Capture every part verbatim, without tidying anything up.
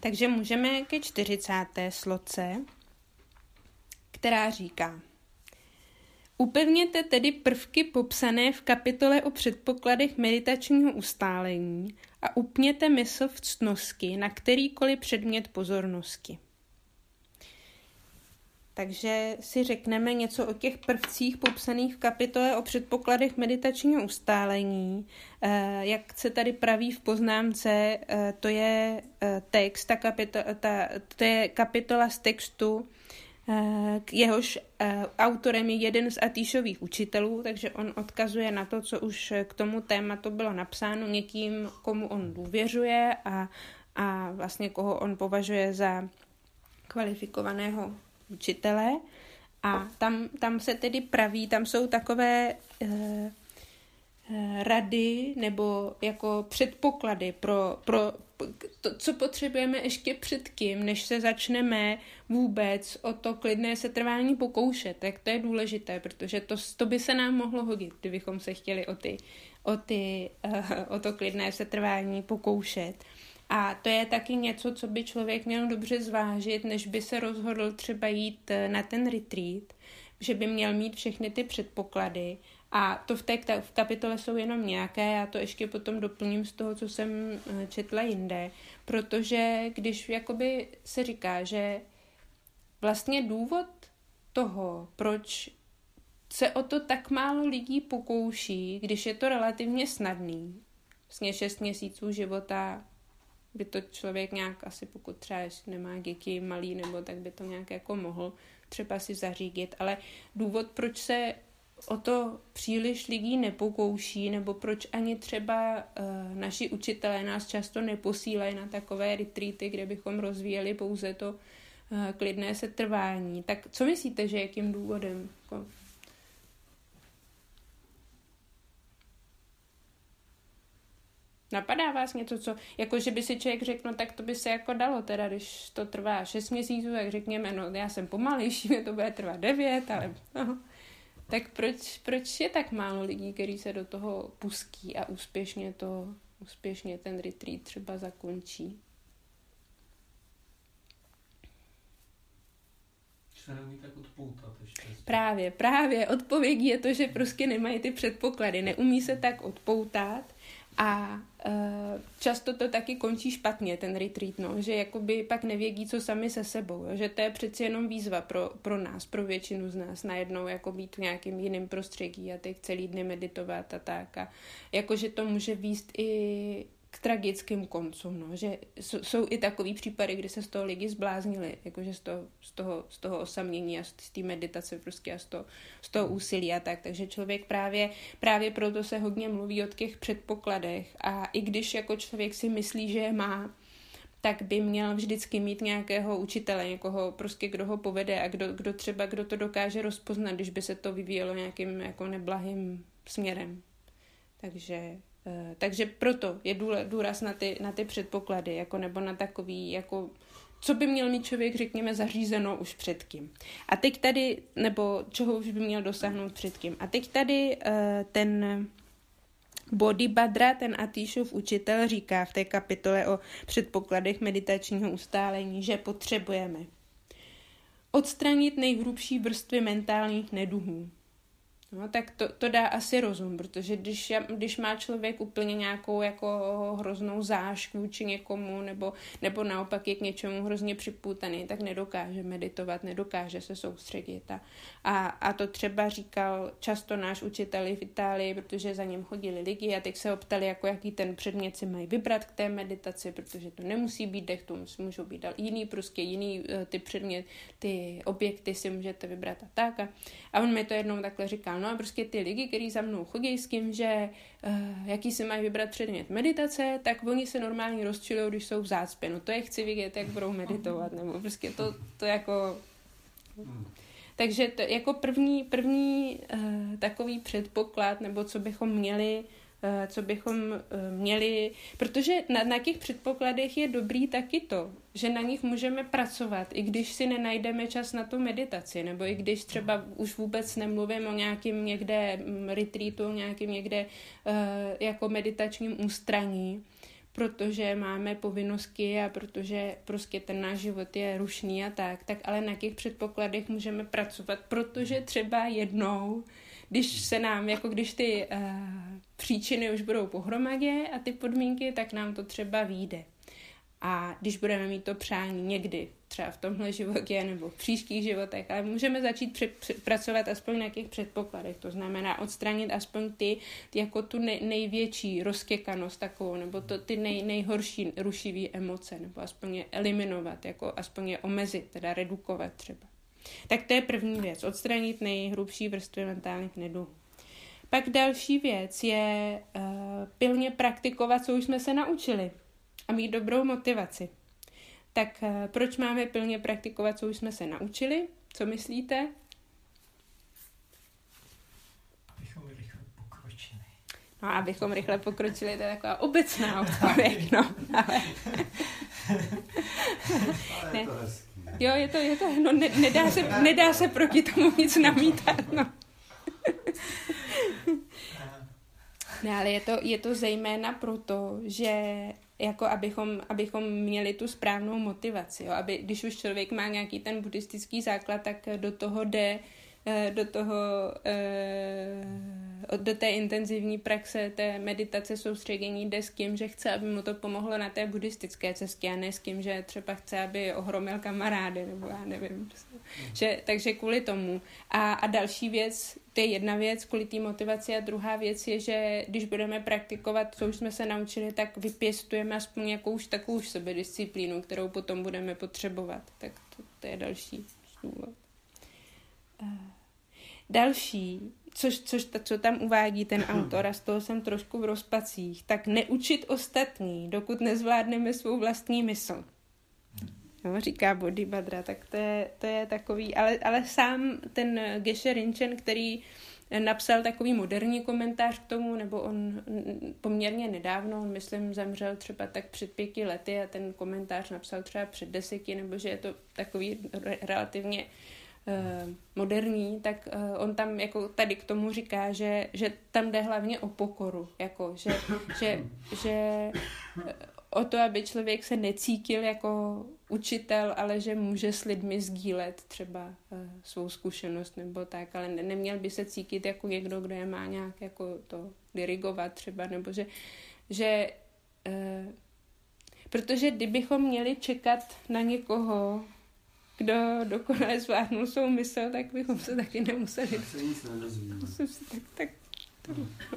Takže můžeme ke čtyřicáté sloce, která říká: Upevněte tedy prvky popsané v kapitole o předpokladech meditačního ustálení a upněte mysl v ctnosti na kterýkoliv předmět pozornosti. Takže si řekneme něco o těch prvcích popsaných v kapitole o předpokladech meditačního ustálení. Jak se tady praví v poznámce, to je text, ta kapitola, ta, to je kapitola z textu, jehož autorem je jeden z Atíšových učitelů, takže on odkazuje na to, co už k tomu tématu bylo napsáno někým, komu on důvěřuje a, a vlastně koho on považuje za kvalifikovaného učitele. A tam, tam se tedy praví, tam jsou takové eh, rady nebo jako předpoklady pro, pro to, co potřebujeme ještě před kým, než se začneme vůbec o to klidné setrvání pokoušet. Tak to je důležité, protože to, to by se nám mohlo hodit, kdybychom se chtěli o, ty, o, ty, uh, o to klidné setrvání pokoušet. A to je taky něco, co by člověk měl dobře zvážit, než by se rozhodl třeba jít na ten retreat, že by měl mít všechny ty předpoklady. A to v té v kapitole jsou jenom nějaké, já to ještě potom doplním z toho, co jsem četla jinde, protože když jakoby se říká, že vlastně důvod toho, proč se o to tak málo lidí pokouší, když je to relativně snadný, vlastně šest měsíců života by to člověk nějak, asi pokud třeba nemá děti malý, nebo tak by to nějak jako mohl třeba si zařídit, ale důvod, proč se o to příliš lidí nepokouší, nebo proč ani třeba uh, naši učitelé nás často neposílají na takové retreaty, kde bychom rozvíjeli pouze to uh, klidné setrvání. Tak co myslíte, že jakým důvodem? Jako... Napadá vás něco, co, jako že by si člověk řekl, no tak to by se jako dalo, teda když to trvá šest měsíců, tak řekněme, no já jsem pomalejší, mě to bude trvat devět, ale no. Tak proč, proč je tak málo lidí, kteří se do toho pustí a úspěšně to, úspěšně ten retreat třeba zakončí? Se neumí tak odpoutat ještě. Právě, právě. Odpovědí je to, že prostě nemají ty předpoklady. Neumí se tak odpoutat a uh, často to taky končí špatně, ten retreat, no, že jakoby pak nevědí, co sami se sebou, jo, že to je přeci jenom výzva pro, pro nás, pro většinu z nás, najednou jako být v nějakým jiným prostředí a teď celý dny meditovat a tak a jakože to může vést i k tragickým koncům, no, že jsou i takový případy, kdy se z toho lidi zbláznili, jakože z toho, z toho, z toho osamění a z té meditace prostě a z toho, z toho úsilí a tak, takže člověk právě, právě proto se hodně mluví o těch předpokladech a i když jako člověk si myslí, že je má, tak by měl vždycky mít nějakého učitele, někoho prostě, kdo ho povede a kdo, kdo třeba, kdo to dokáže rozpoznat, když by se to vyvíjelo nějakým jako neblahým směrem. Takže Uh, takže proto je důraz na ty, na ty předpoklady, jako nebo na takový, jako, co by měl mít člověk, řekněme, zařízeno už před kým. A teď tady, nebo čeho už by měl dosáhnout před kým. A teď tady uh, ten Bodhibhadra, ten Atíšův učitel, říká v té kapitole o předpokladech meditačního ustálení, že potřebujeme odstranit nejhrubší vrstvy mentálních neduhů. No, tak to, to dá asi rozum, protože když, když má člověk úplně nějakou jako hroznou zášť vůči někomu, nebo, nebo naopak je k něčemu hrozně připutaný, tak nedokáže meditovat, nedokáže se soustředit. A, a, a to třeba říkal často náš učitel v Itálii, protože za ním chodili lidi a teď se optali, jako jaký ten předmět si mají vybrat k té meditaci, protože to nemusí být dech, to můžou být jiný, prostě jiný ty předmět, ty objekty si můžete vybrat a tak. A, a on mi to jednou takhle říkal. No a prostě ty lidi, kteří za mnou chodí s tím, že uh, jaký si mají vybrat předmět meditace, tak oni se normálně rozčilují, když jsou v zácpě. No to je chci vidět, jak budou meditovat, nebo prostě to, to jako... Takže to jako první, první uh, takový předpoklad, nebo co bychom měli co bychom měli, protože na, na těch předpokladech je dobrý taky to, že na nich můžeme pracovat, i když si nenajdeme čas na tu meditaci, nebo i když třeba už vůbec nemluvím o nějakým někde retreatu, nějakým někde uh, jako meditačním ústraní, protože máme povinnosti a protože prostě ten náš život je rušný a tak, tak ale na jakých předpokladech můžeme pracovat, protože třeba jednou, když se nám, jako když ty uh, příčiny už budou pohromadě a ty podmínky, tak nám to třeba vyjde. A když budeme mít to přání někdy, třeba v tomhle životě nebo v příštích životech, ale můžeme začít při, při, pracovat aspoň na nějakých předpokladech. To znamená odstranit aspoň ty, ty jako tu nej, největší rozkekanost takovou, nebo to, ty nej, nejhorší rušivý emoce, nebo aspoň je eliminovat, jako aspoň je omezit, teda redukovat třeba. Tak to je první věc, odstranit nejhrubší vrstvy mentálních neduhů. Pak další věc je uh, pilně praktikovat, co už jsme se naučili a mít dobrou motivaci. Tak uh, proč máme pilně praktikovat, co už jsme se naučili? Co myslíte? Abychom rychle pokročili. No, abychom rychle pokročili, to je taková obecná odpověď, no, ale... Ale je to hezký. Jo, je to, je to, no, ne, nedá, se, nedá se proti tomu nic namítat, no. Ne, ale je to, je to zejména proto, že jako abychom, abychom měli tu správnou motivaci, jo? Aby, když už člověk má nějaký ten buddhistický základ, tak do toho jde, do toho, do té intenzivní praxe, té meditace, soustředění jde s tím, že chce, aby mu to pomohlo na té buddhistické cestě a ne s tím, že třeba chce, aby ohromil kamarády, nebo já nevím. Prostě. Že, takže kvůli tomu. A, a další věc, to je jedna věc, kvůli té motivaci, a druhá věc je, že když budeme praktikovat, co už jsme se naučili, tak vypěstujeme aspoň jakou už takovou už sebedisciplínu, kterou potom budeme potřebovat. Tak to, to je další důvod. Další, což, což co tam uvádí ten autor, a z toho jsem trošku v rozpacích, tak neučit ostatní, dokud nezvládneme svou vlastní mysl. No, říká Bodhibhadra, tak to je, to je takový, ale, ale sám ten Geshe Rinchen, který napsal takový moderní komentář k tomu, nebo on poměrně nedávno, on myslím zemřel třeba tak před pěti lety a ten komentář napsal třeba před deseti, nebo že je to takový re- relativně Uh, moderní, tak uh, on tam jako tady k tomu říká, že, že tam jde hlavně o pokoru, jako, že, že, že o to, aby člověk se necítil jako učitel, ale že může s lidmi sdílet třeba uh, svou zkušenost nebo tak, ale ne, neměl by se cítit jako někdo, kdo je má nějak jako to dirigovat třeba, nebo že, že uh, protože kdybychom měli čekat na někoho, kdo dokonale zvládnul svou mysl, tak bychom se taky nemuseli... Tak se nic nedozvíme. Tak, tak, to...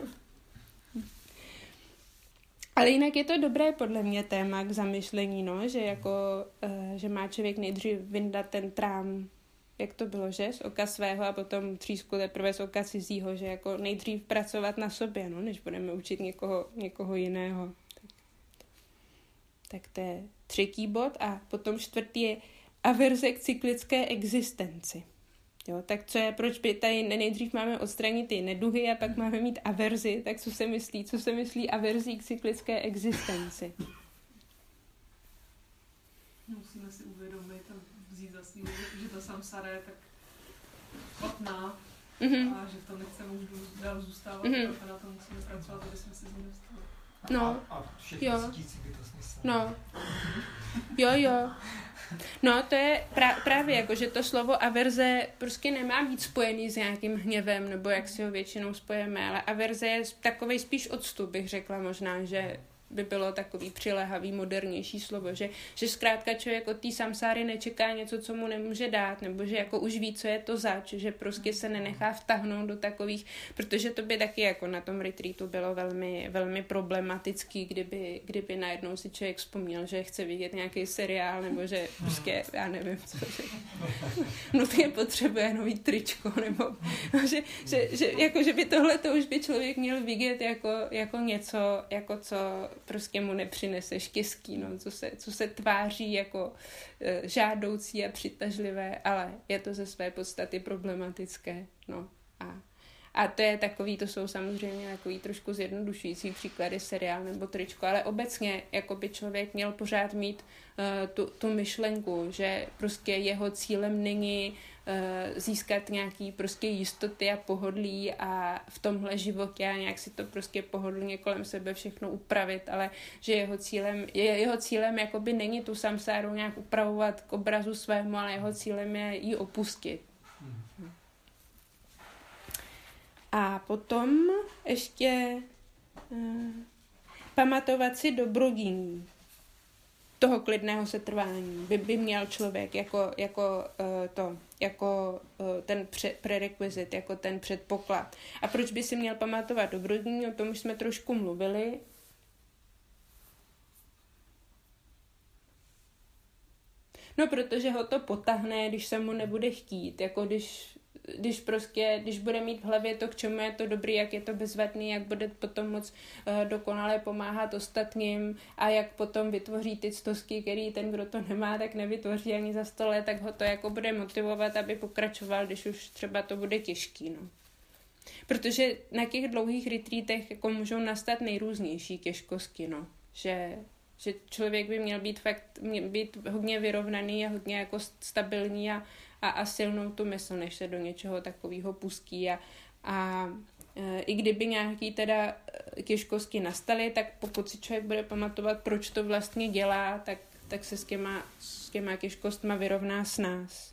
Ale jinak je to dobré podle mě téma k zamyšlení, no, že jako, že má člověk nejdřív vyndat ten trám, jak to bylo, že? Z oka svého a potom třísku teprve z oka cizího, že jako nejdřív pracovat na sobě, no, než budeme učit někoho, někoho jiného. Tak, tak to je třetí bod a potom čtvrtý je averze k cyklické existenci. Jo, tak co je, proč by tady nejdřív máme odstranit ty neduhy a pak máme mít averzi, tak co se myslí, co se myslí averzí k cyklické existenci? Musíme si uvědomit a vzít za svým, že ta samsara je tak špatná mm-hmm. a že to nechceme už dál zůstávat, mm-hmm. a na to musíme pracovat, aby jsme se z ní dostali. No, a, a všechny cítící by to smysl. No, jo, jo. No, to je pra- právě jako, že to slovo averze prostě nemá být spojený s nějakým hněvem, nebo jak si ho většinou spojeme, ale averze je takovej spíš odstup, bych řekla možná, že by bylo takový přilehavý, modernější slovo, že, že zkrátka člověk od té samsáry nečeká něco, co mu nemůže dát, nebo že jako už ví, co je to zač, že prostě se nenechá vtahnout do takových, protože to by taky jako na tom retreatu bylo velmi, velmi problematický, kdyby, kdyby najednou si člověk vzpomněl, že chce vidět nějaký seriál, nebo že prostě, já nevím, co, že nutně potřebuje nový tričko, nebo že, že, že, jako, že by tohle to už by člověk měl vidět jako, jako něco, jako co prostě mu nepřinese štěstí, no, co se, co se tváří jako e, žádoucí a přitažlivé, ale je to ze své podstaty problematické, no. A, A to je takový, to jsou samozřejmě takový trošku zjednodušující příklady, seriál nebo tričko, ale obecně jako by člověk měl pořád mít uh, tu, tu myšlenku, že prostě jeho cílem není uh, získat nějaký prostě jistoty a pohodlí a v tomhle životě a nějak si to prostě pohodlně kolem sebe všechno upravit, ale že jeho cílem, je, jeho cílem jakoby není tu samsáru nějak upravovat k obrazu svému, ale jeho cílem je ji opustit. Hmm. A potom ještě uh, pamatovat si dobrodiní toho klidného setrvání by, by měl člověk jako, jako uh, to, jako uh, ten pře- prerekvizit, jako ten předpoklad. A proč by si měl pamatovat dobrodiní? O tom už jsme trošku mluvili. No, protože ho to potahne, když se mu nebude chtít, jako když když prostě, když bude mít v hlavě to, k čemu je to dobrý, jak je to bezvadný, jak bude potom moc uh, dokonale pomáhat ostatním a jak potom vytvoří ty ctosky, který ten, kdo to nemá, tak nevytvoří ani za sto let, tak ho to jako bude motivovat, aby pokračoval, když už třeba to bude těžký, no. Protože na těch dlouhých retreatech jako můžou nastat nejrůznější těžkosti, no. Že, že člověk by měl být fakt, měl být hodně vyrovnaný a hodně jako stabilní a A, a silnou tu mysl, než se do něčeho takového pustí. A, a e, i kdyby nějaký teda těžkosti nastaly, tak pokud si člověk bude pamatovat, proč to vlastně dělá, tak, tak se s těma, s těma těžkostma vyrovná s nás.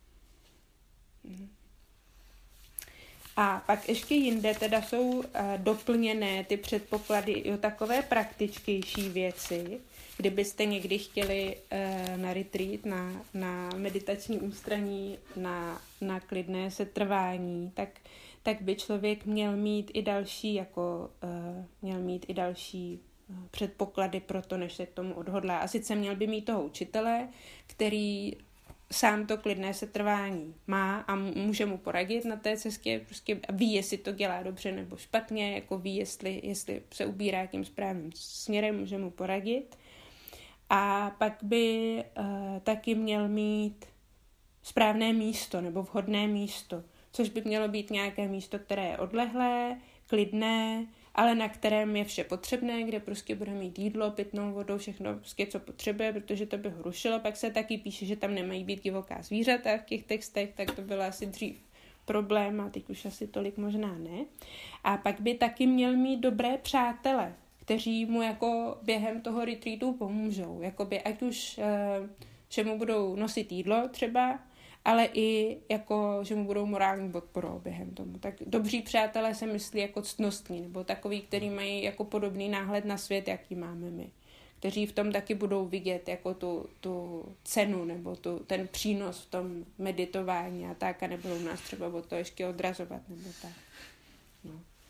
A pak ještě jinde teda jsou e, doplněné ty předpoklady i o takové praktičtější věci. Kdybyste někdy chtěli uh, na retreat, na, na meditační ústraní, na, na klidné setrvání, tak, tak by člověk měl mít i další, jako, uh, měl mít i další uh, předpoklady pro to, než se k tomu odhodlá. A sice měl by mít toho učitele, který sám to klidné setrvání má a může mu poradit na té cestě, prostě ví, jestli to dělá dobře nebo špatně, jako ví, jestli, jestli se ubírá tím správným směrem, může mu poradit. A pak by uh, taky měl mít správné místo nebo vhodné místo, což by mělo být nějaké místo, které je odlehlé, klidné, ale na kterém je vše potřebné, kde prostě bude mít jídlo, pitnou vodu, všechno, prostě co potřebuje, protože to by ho rušilo. Pak se taky píše, že tam nemají být divoká zvířata v těch textech, tak to bylo asi dřív problém a teď už asi tolik možná ne. A pak by taky měl mít dobré přátele, kteří mu jako během toho retreatu pomůžou. Jakoby ať už, že mu budou nosit jídlo třeba, ale i jako, že mu budou morální podporou během tomu. Tak dobří přátelé se myslí jako ctnostní, nebo takový, který mají jako podobný náhled na svět, jaký máme my. Kteří v tom taky budou vidět jako tu, tu cenu, nebo tu, ten přínos v tom meditování a tak, a nebudou nás třeba od toho ještě odrazovat, nebo tak. No.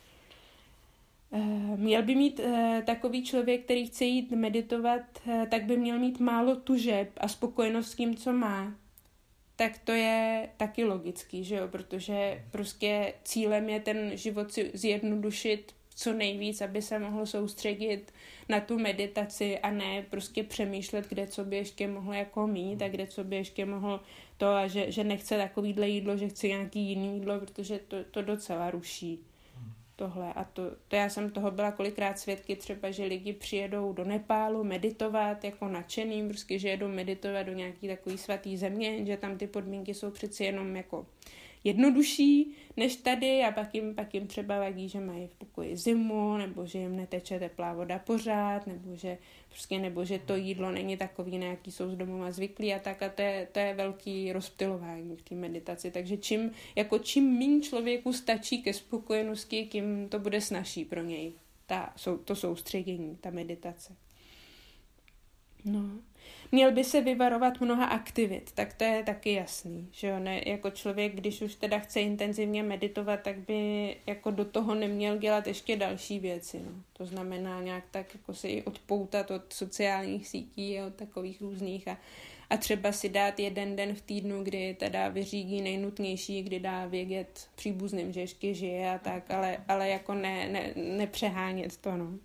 Měl by mít takový člověk, který chce jít meditovat, tak by měl mít málo tužeb a spokojenost s tím, co má. Tak to je taky logický, že jo? Protože prostě cílem je ten život si zjednodušit co nejvíc, aby se mohl soustředit na tu meditaci a ne prostě přemýšlet, kde co by ještě mohl jako mít a kde co by ještě mohl to a že, že nechce takovýhle jídlo, že chce nějaký jiný jídlo, protože to, to docela ruší. Tohle. A to, to já jsem toho byla kolikrát svědky třeba, že lidi přijedou do Nepálu meditovat jako nadšeným, prostě, že jedou meditovat do nějaký takový svatý země, že tam ty podmínky jsou přeci jenom jako jednodušší než tady a pak jim, pak jim třeba vadí, že mají v pokoji zimu, nebo že jim neteče teplá voda pořád, nebo že, prostě, nebo že to jídlo není takový, na jaký jsou z domova zvyklí a tak a to je, to je velký rozptylování v té meditaci. Takže čím, jako čím méně člověku stačí ke spokojenosti, tím to bude snazší pro něj, ta, to soustředění, ta meditace. No. Měl by se vyvarovat mnoha aktivit, tak to je taky jasný, že jo, ne, jako člověk, když už teda chce intenzivně meditovat, tak by jako do toho neměl dělat ještě další věci, no. To znamená nějak tak jako si i odpoutat od sociálních sítí a od takových různých a, a třeba si dát jeden den v týdnu, kdy teda vyřídí nejnutnější, kdy dá vědět příbuzným, že ještě žije a tak, ale, ale jako ne, ne, nepřehánět to, no.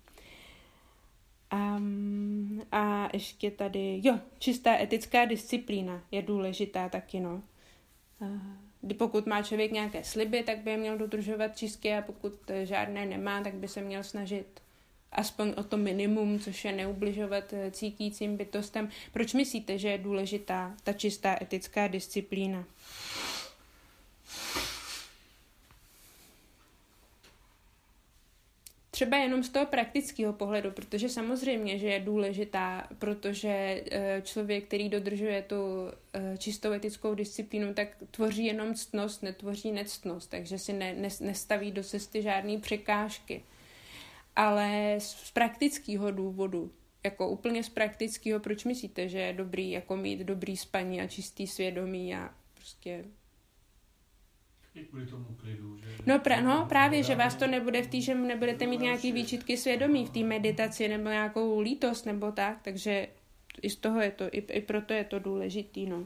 Um, a ještě tady, jo, čistá etická disciplína je důležitá taky, no. Uh, pokud má člověk nějaké sliby, tak by je měl dodržovat čistě a pokud žádné nemá, tak by se měl snažit aspoň o to minimum, což je neubližovat cítícím bytostem. Proč myslíte, že je důležitá ta čistá etická disciplína? Třeba jenom z toho praktického pohledu, protože samozřejmě, že je důležitá, protože člověk, který dodržuje tu čistou etickou disciplínu, tak tvoří jenom ctnost, netvoří nectnost, takže si ne, ne, nestaví do cesty žádný překážky. Ale z praktického důvodu, jako úplně z praktického, proč myslíte, že je dobrý jako mít dobrý spaní a čistý svědomí a prostě... I kvůli tomu klidu, že... No, pra, no právě, že vás to nebude v té, že nebudete mít nějaký výčitky svědomí v té meditaci nebo nějakou lítost nebo tak, takže i z toho je to, i, i proto je to důležitý, no.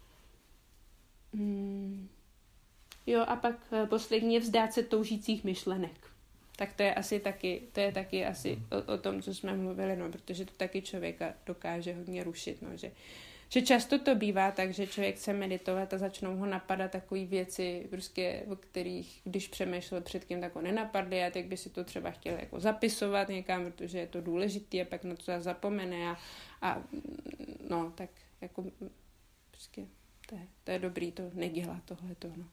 Hmm. Jo, a pak poslední je vzdát se toužících myšlenek. Tak to je asi taky, to je taky asi o, o tom, co jsme mluvili, no, protože to taky člověka dokáže hodně rušit, no, že, že často to bývá tak, že člověk chce meditovat a začnou ho napadat takové věci, prostě, o kterých, když přemýšlel předtím, tak ho nenapadly a teď by si to třeba chtěl jako zapisovat někam, protože je to důležitý a pak na to zapomene a, a no, tak jako prostě, to je, to je dobrý to nedělat tohleto, no.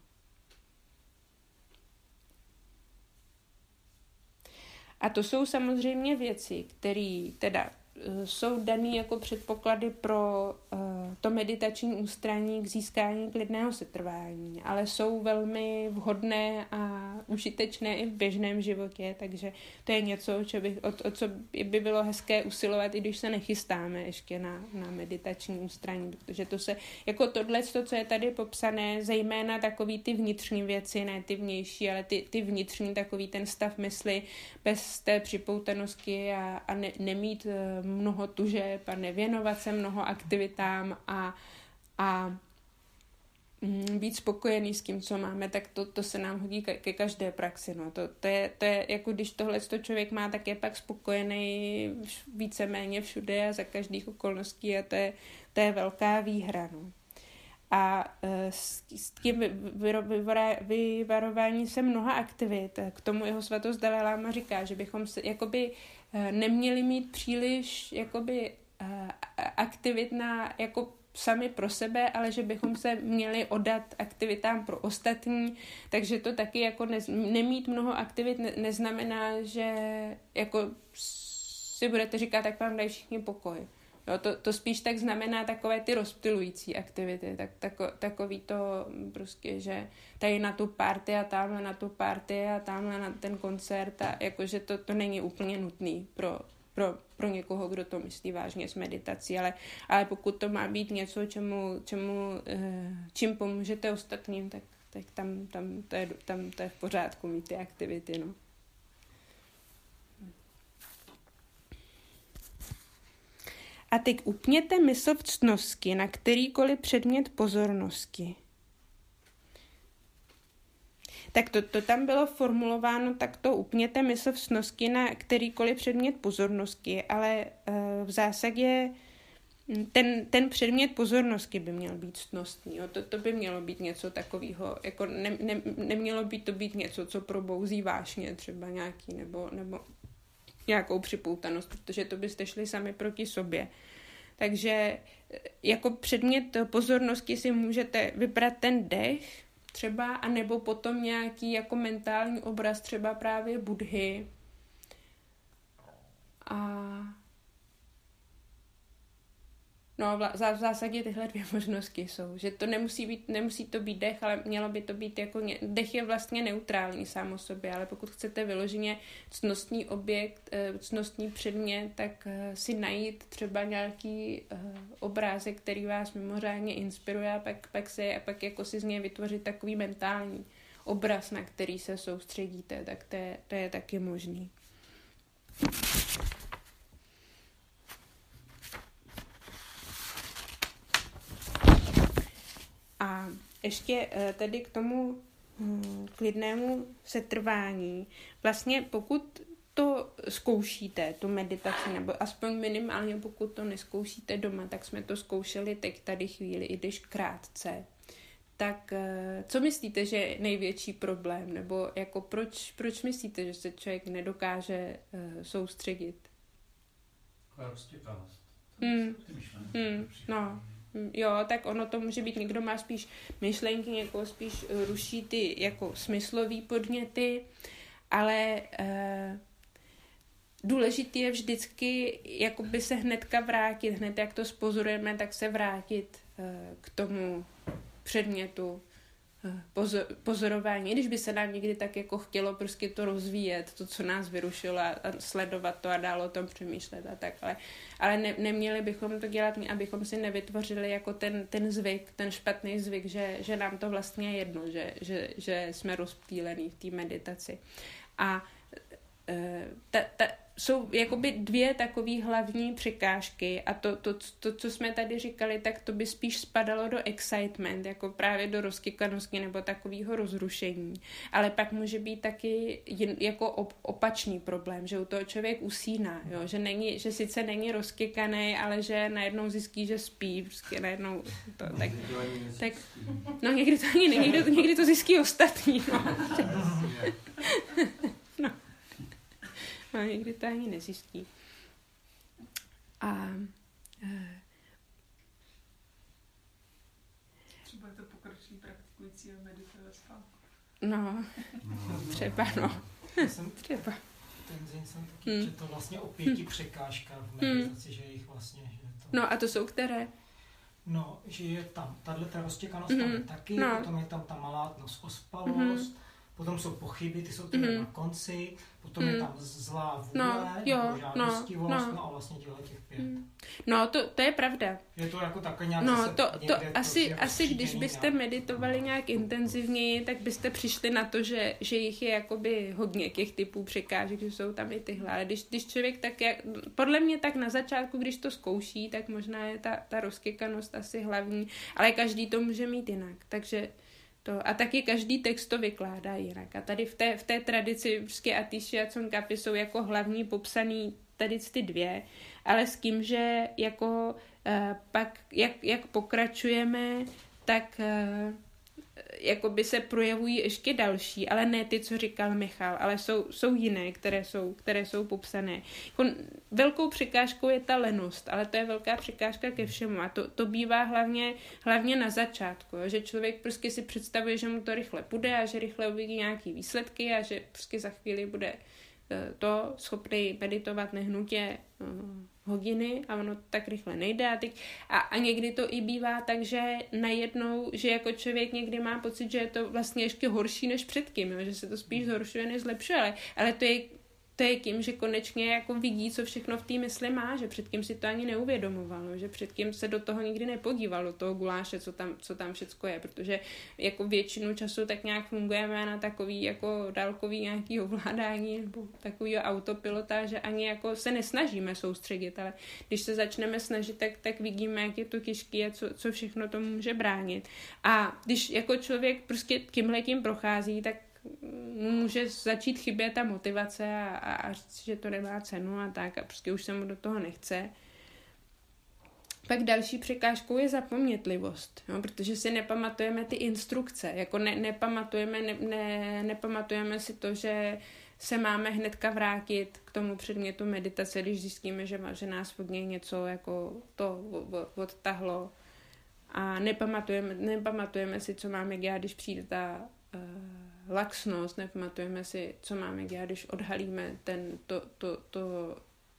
A to jsou samozřejmě věci, které teda jsou dané jako předpoklady pro uh, to meditační ústraní k získání klidného setrvání, ale jsou velmi vhodné a užitečné i v běžném životě, takže to je něco, co by, o, o co by bylo hezké usilovat, i když se nechystáme ještě na, na meditační ústraní, protože to se, jako tohle, to, co je tady popsané, zejména takový ty vnitřní věci, ne ty vnější, ale ty, ty vnitřní, takový ten stav mysli bez té připoutanosti a, a ne, nemít mnoho tužeb a nevěnovat se mnoho aktivitám a, a mm, být spokojený s tím, co máme, tak to, to se nám hodí ke, ke každé praxi. No. To, to, je, to je, jako když tohle člověk má, tak je pak spokojený víceméně všude a za každých okolností a to je, to je velká výhra. No. A s, s tím vyvarování se mnoha aktivit, k tomu jeho svatost Dalaj Lama říká, že bychom se jakoby neměli mít příliš jakoby aktivit na jako sami pro sebe, ale že bychom se měli oddat aktivitám pro ostatní, takže to taky jako nez, nemít mnoho aktivit ne, neznamená, že jako si budete říkat, tak vám dají všichni pokoj. Jo, to, to spíš tak znamená takové ty rozptylující aktivity, tak, tako, takový to prostě, že tady na tu party a tamhle na tu party a tamhle na ten koncert a jakože to, to není úplně nutný pro, pro, pro někoho, kdo to myslí vážně s meditací, ale, ale pokud to má být něco, čemu, čemu, čím pomůžete ostatním, tak, tak tam, tam, to je, tam to je v pořádku mít ty aktivity, no. A teď upněte mysl v ctnosti na kterýkoliv předmět pozornosti. Tak to, to tam bylo formulováno, tak to upněte mysl v ctnosti na kterýkoliv předmět pozornosti, ale uh, v zásadě ten, ten předmět pozornosti by měl být ctnostný. Jo? To, to by mělo být něco takového, jako ne, ne, nemělo by to být něco, co probouzí vášně třeba nějaký, nebo, nebo nějakou připoutanost, protože to byste šli sami proti sobě. Takže jako předmět pozornosti si můžete vybrat ten dech třeba, anebo potom nějaký jako mentální obraz třeba právě Buddhy. A no, v zásadě tyhle dvě možnosti jsou, že to nemusí být, nemusí to být dech, ale mělo by to být jako, ně, dech je vlastně neutrální sám o sobě, ale pokud chcete vyloženě ctnostní objekt, ctnostní předmět, tak si najít třeba nějaký uh, obrázek, který vás mimořádně inspiruje a pak, pak, se, a pak jako si z něj vytvořit takový mentální obraz, na který se soustředíte, tak to je, to je taky možný. A ještě tedy k tomu klidnému setrvání. Vlastně pokud to zkoušíte, tu meditaci, nebo aspoň minimálně pokud to neskoušíte doma, tak jsme to zkoušeli teď tady chvíli, i když krátce, tak co myslíte, že je největší problém? Nebo jako proč, proč myslíte, že se člověk nedokáže uh, soustředit? Roztěkanost. Hmm. Hmm. No. Jo, tak ono to může být, někdo má spíš myšlenky, někoho spíš ruší ty jako smyslový podněty, ale uh, důležitý je vždycky jakoby se hnedka vrátit, hned jak to spozorujeme, tak se vrátit uh, k tomu předmětu uh, pozor, pozorování, když by se nám někdy tak jako chtělo prostě to rozvíjet, to, co nás vyrušilo a, a sledovat to a dál o tom přemýšlet a tak, ale, ale ne, neměli bychom to dělat, abychom si nevytvořili jako ten, ten zvyk, ten špatný zvyk, že, že nám to vlastně je jedno, že, že, že jsme rozptýlení v té meditaci. A uh, ta, ta, jsou jakoby dvě takové hlavní překážky a to, to, to, co jsme tady říkali, tak to by spíš spadalo do excitement, jako právě do rozkykanosti nebo takového rozrušení. Ale pak může být taky jen, jako op, opačný problém, že u toho člověk usíná, jo? Že, není, že sice není rozkykaný, ale že najednou zjistí, že spí, prostě najednou to, tak, tak no někdy to ani není, někdy, někdy to zjistí ostatní. No. No. No, někdy to ani nezjistí. A e... třeba je to pokročilý praktikující a medituje ve spánku. No, třeba no. Jsem, třeba. Ten den jsem taky hmm. četl vlastně o pěti hmm. překážkách v meditaci, hmm. že jich vlastně... Že to... No a to jsou které? No, že je tam, tato roztěkanost mm-hmm. tam je taky, no. Potom je tam ta malátnost, ospalost, mm-hmm. potom jsou pochyby, ty jsou teda mm-hmm. na konci, potom mm. je tam zlá vůle, no, jo, žádostivost, no, no. no a vlastně těhle těch pět. Mm. No, to, to je pravda. Je to jako takové nějak No, zase to, to asi, jako asi když byste nějak meditovali nějak intenzivněji, tak byste přišli na to, že, že jich je jakoby hodně těch typů překážek, že jsou tam i tyhle. Ale když, když člověk tak, jak, podle mě tak na začátku, když to zkouší, tak možná je ta, ta rozkykanost asi hlavní, ale každý to může mít jinak, takže to, a taky každý text to vykládá jinak. A tady v té, v té tradici prostě Atisha a Tsongkhapa jsou jako hlavní popsaný tady ty dvě, ale s tím, že jako uh, pak, jak, jak pokračujeme, tak uh, jakoby se projevují ještě další, ale ne ty, co říkal Michal, ale jsou, jsou jiné, které jsou, které jsou popsané. Jako velkou překážkou je ta lenost, ale to je velká překážka ke všemu a to, to bývá hlavně, hlavně na začátku, jo? Že člověk prostě si představuje, že mu to rychle půjde a že rychle uvidí nějaký výsledky a že prostě za chvíli bude to schopný meditovat nehnutě uh, hodiny a ono tak rychle nejde a, teď, a, a někdy to i bývá tak, že najednou, že jako člověk někdy má pocit, že je to vlastně ještě horší než předtím, jo? Že se to spíš zhoršuje než zlepšuje, ale, ale to je to je tím, že konečně jako vidí, co všechno v té mysli má, že předtím si to ani neuvědomovalo, že předtím se do toho nikdy nepodíval, do toho guláše, co tam, co tam všecko je, protože jako většinu času tak nějak fungujeme na takový jako dálkový nějaký ovládání nebo takový autopilota, že ani jako se nesnažíme soustředit, ale když se začneme snažit, tak, tak vidíme, jak je to těžké a co, co všechno tomu může bránit. A když jako člověk prostě tímhletím prochází, tak může začít chybět ta motivace a, a, a říct, že to nemá cenu a tak a prostě už se mu do toho nechce. Pak další překážkou je zapomnětlivost, jo, protože si nepamatujeme ty instrukce, jako ne, nepamatujeme, ne, ne, nepamatujeme si to, že se máme hnedka vrátit k tomu předmětu meditace, když zjistíme, že, že nás od něj něco jako to odtahlo a nepamatujeme, nepamatujeme si, co máme dělat, když přijde ta uh, laxnost, nepamatujeme si, co máme dělat, když odhalíme ten, to, to, to,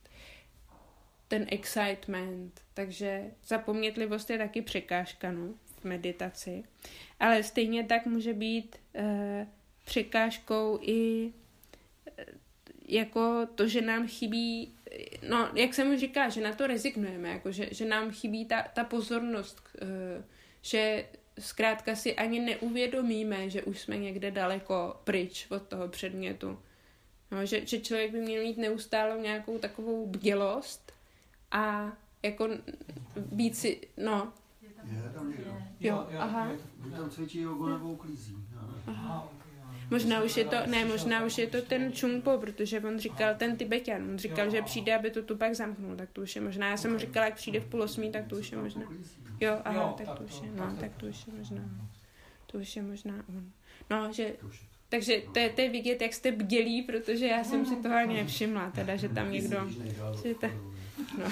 ten excitement. Takže zapomnětlivost je taky překážka, no, v meditaci. Ale stejně tak může být uh, překážkou i uh, jako to, že nám chybí, no, jak jsem už říkala, že na to rezignujeme, jako že, že nám chybí ta, ta pozornost, uh, že zkrátka si ani neuvědomíme, že už jsme někde daleko pryč od toho předmětu. No, že, že člověk by měl mít neustále nějakou takovou bdělost a jako být si, no. Je tam někdo. Jo, aha. Tam cvičí jogu nebo uklízí. Aha. Možná už je to, ne, možná už je to ten Čungpo, protože on říkal, ten Tibetan, on říkal, že přijde, aby to tu pak zamknul, tak to už je možná. Já jsem mu říkala, jak přijde v půl osmí, tak to už je možná. Jo, aha, tak to už je, no, tak to už je možná. To už je možná on. No, že... To už je to. Takže to je, to je vidět, jak jste bdělí, protože já jsem si toho ani nevšimla, teda, že tam někdo... Že ta, no.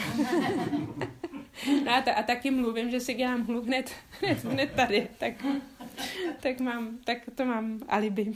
No a, ta, a taky mluvím, že si dělám hluk hned, hned, hned tady, tak, tak, mám, tak to mám alibi.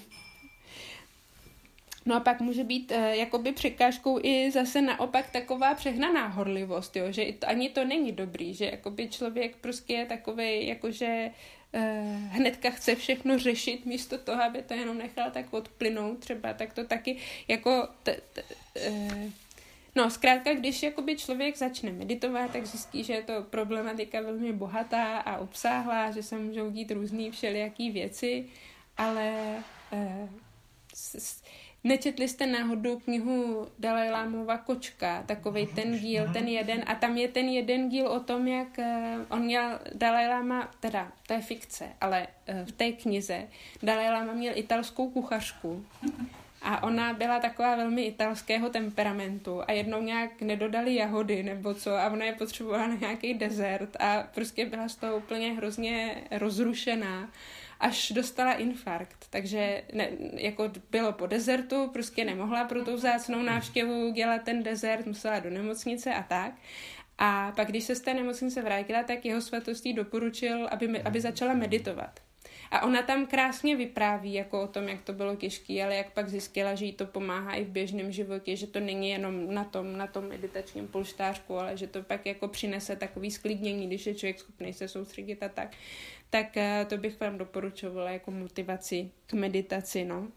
No a pak může být e, jakoby překážkou i zase naopak taková přehnaná horlivost, jo? Že to, ani to není dobrý, že jakoby člověk prostě je takovej, jakože e, hnedka chce všechno řešit místo toho, aby to jenom nechal tak odplynout třeba, tak to taky jako... T, t, e, no zkrátka, když jakoby člověk začne meditovat, tak zjistí, že je to problematika velmi bohatá a obsáhlá, že se můžou dít různý všelijaký věci, ale... E, s, s, Nečetli jste náhodou knihu Dalajlámova Kočka, takovej ten díl, ten jeden, a tam je ten jeden díl o tom, jak on měl Dalajláma, teda to je fikce, ale v té knize Dalajláma měl italskou kuchařku a ona byla taková velmi italského temperamentu a jednou nějak nedodali jahody nebo co a ona je potřebovala na nějaký dezert a prostě byla z toho úplně hrozně rozrušená, až dostala infarkt, takže ne, jako bylo po dezertu, prostě nemohla pro tu vzácnou návštěvu dělat ten dezert, musela do nemocnice a tak. A pak, když se z té nemocnice vrátila, tak jeho svatostí doporučil, aby, aby začala meditovat. A ona tam krásně vypráví jako o tom, jak to bylo těžké, ale jak pak zjistila, že jí to pomáhá i v běžném životě, že to není jenom na tom, na tom meditačním polštářku, ale že to pak jako přinese takový sklidnění, když je člověk schopný se soustředit a tak. Tak to bych vám doporučovala jako motivaci k meditaci, no.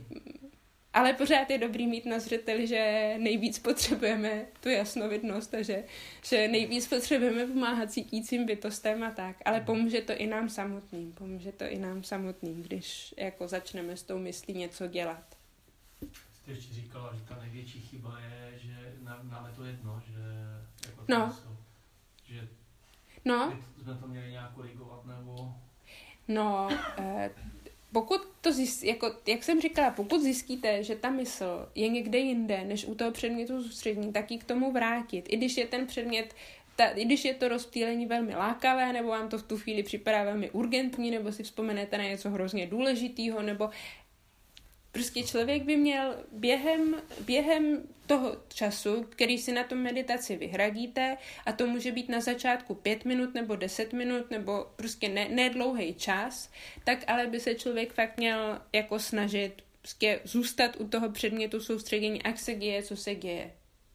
Ale pořád je dobrý mít na zřeteli, že nejvíc potřebujeme tu jasnovidnost a že, že nejvíc potřebujeme pomáhat cítícím bytostem a tak. Ale pomůže to i nám samotným. Pomůže to i nám samotným, když jako začneme s tou myslí něco dělat. Jste ještě říkala, že ta největší chyba je, že nám je to jedno, že jako no. Mysl, že no. jsme to měli nějak korigovat, nebo... No, eh, pokud to zjist, jako, jak jsem říkala, pokud zjistíte, že ta mysl je někde jinde, než u toho předmětu soustředění, tak ji k tomu vrátit. I když je ten předmět, ta, i když je to rozptýlení velmi lákavé, nebo vám to v tu chvíli připadá velmi urgentní, nebo si vzpomenete na něco hrozně důležitého, nebo prostě člověk by měl během, během toho času, který si na tom meditaci vyhradíte, a to může být na začátku pět minut nebo deset minut, nebo prostě ne, ne dlouhý čas, tak ale by se člověk fakt měl jako snažit prostě zůstat u toho předmětu soustředění, ať se děje, co se děje.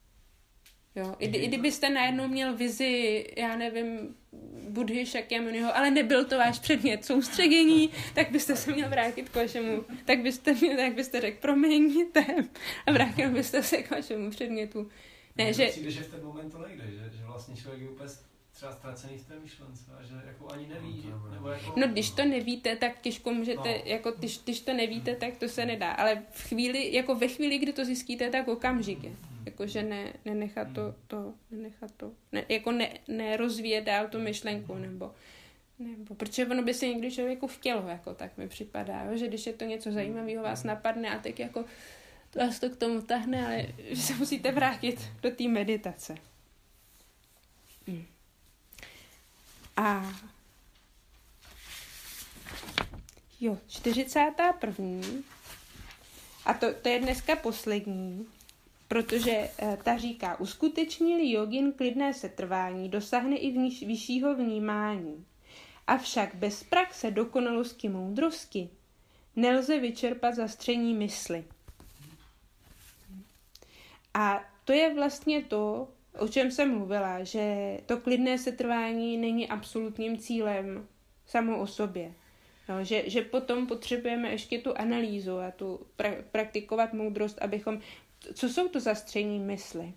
Jo, i, i kdybyste najednou měl vizi, já nevím, Budhy Šakyamuniho, ale nebyl to váš předmět soustředění, tak byste se měl vrátit k vašemu, tak byste, měl, tak byste řekl, promiňte, a vrátil byste se k vašemu předmětu. Ne, že... Přijde, že v ten moment to nejde, že, že vlastně člověk je úplně třeba ztracený v té myšlence a že jako ani neví, že, nebo jako... No, když to nevíte, tak těžko můžete, no. jako když, když to nevíte, tak to se nedá, ale v chvíli, jako ve chvíli, kdy to zjistíte, tak okamžitě. Jakože ne, nenechat to, to, nenechat to, ne, jako ne, nerozvíjet dál tu myšlenku, nebo, nebo, protože ono by se někdy člověku chtělo, jako tak mi připadá, jo? Že když je to něco zajímavého, vás napadne a tak jako vás to k tomu tahne, ale že se musíte vrátit do té meditace. Hmm. A jo, čtyřicátá první a to, to je dneska poslední, protože e, ta říká, uskuteční-li jogin klidné setrvání, dosáhne i vníž, vyššího vnímání. Avšak bez praxe dokonalosti moudrosti nelze vyčerpat zastření mysli. A to je vlastně to, o čem jsem mluvila, že to klidné setrvání není absolutním cílem samo o sobě. No, že, že potom potřebujeme ještě tu analýzu a tu pra, praktikovat moudrost, abychom... Co jsou to zastření mysli?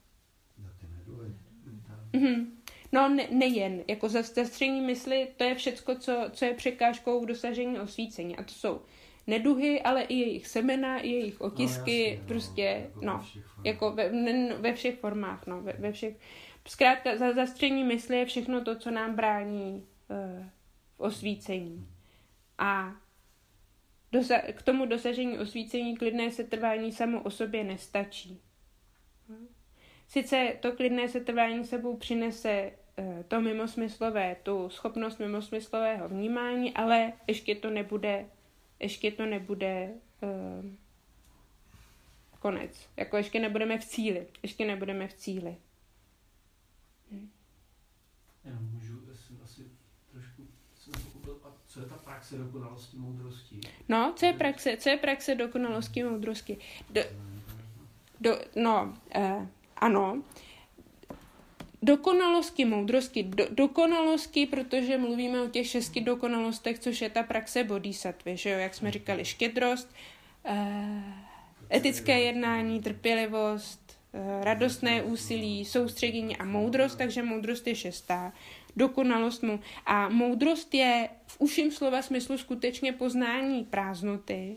Mm-hmm. No ne, nejen. Jako zastření mysli, to je všecko, co, co je překážkou v dosažení osvícení. A to jsou neduhy, ale i jejich semena, i jejich otisky, no, jasně, prostě, no, jako ve, ne, ve všech formách, no, ve, ve všech. Zkrátka, za zastření mysli je všechno to, co nám brání uh, v osvícení. A dosa- k tomu dosažení osvícení klidné setrvání samo o sobě nestačí. Sice to klidné setrvání sebou přinese to mimosmyslové, tu schopnost mimosmyslového vnímání, ale ještě to nebude, ještě to nebude uh, konec. Jako ještě nebudeme v cíli. Ještě nebudeme v cíli. Hm. Já můžu, jsem asi trošku jsem pochopil, a co je ta praxe dokonalosti moudrosti? No, co je praxe, co je praxe dokonalosti moudrosti? Do, do, no, uh, ano, dokonalosti moudrosti, do, dokonalosti, protože mluvíme o těch šesti dokonalostech, což je ta praxe bodhisattvy, že jo, jak jsme říkali, štědrost, uh, etické jednání, trpělivost, uh, radostné úsilí, soustředění a moudrost, takže moudrost je šestá. Dokonalost mu. A moudrost je v užším slova smyslu skutečně poznání prázdnoty,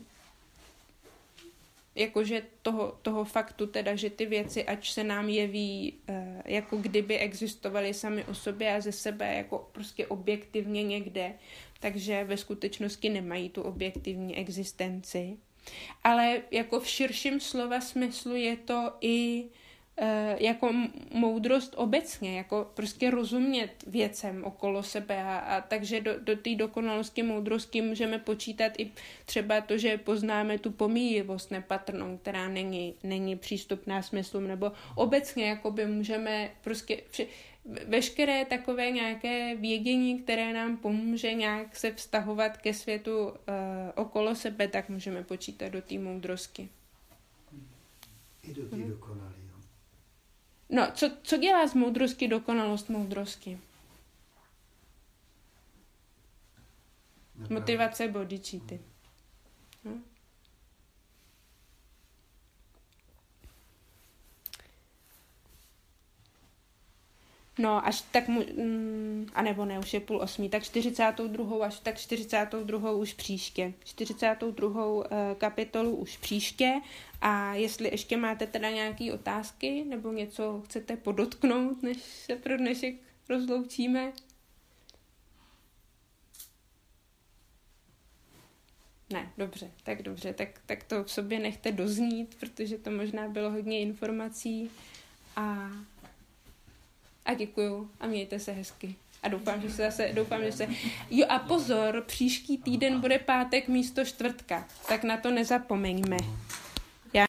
jakože toho, toho faktu teda, že ty věci, ač se nám jeví, eh, jako kdyby existovaly sami o sobě a ze sebe jako prostě objektivně někde, takže ve skutečnosti nemají tu objektivní existenci. Ale jako v širším slova smyslu je to i eh, jako moudrost obecně, jako prostě rozumět věcem okolo sebe a, a takže do, do té dokonalosti moudrosti můžeme počítat i třeba to, že poznáme tu pomíjivost nepatrnou, která není, není přístupná smyslům, nebo obecně jakoby můžeme prostě vše, veškeré takové nějaké vědění, které nám pomůže nějak se vztahovat ke světu uh, okolo sebe, tak můžeme počítat do té moudrosti. I do té Mhm. dokonalé. No, co, co dělá z moudrosti dokonalost moudrosti? Motivace bodhicitti. Hm? No, až tak mu, mm, a nebo ne, už je půl osmí, tak čtyřicátou druhou až tak čtyřicátou druhou už příště. čtyřicátou druhou uh, kapitolu už příště a jestli ještě máte teda nějaké otázky nebo něco chcete podotknout, než se pro dnešek rozloučíme? Ne, dobře, tak dobře, tak, tak to v sobě nechte doznít, protože to možná bylo hodně informací a A děkuju a mějte se hezky. A doufám, že se zase, doufám, že se... Jo a pozor, příští týden bude pátek místo čtvrtka, tak na to nezapomeňme.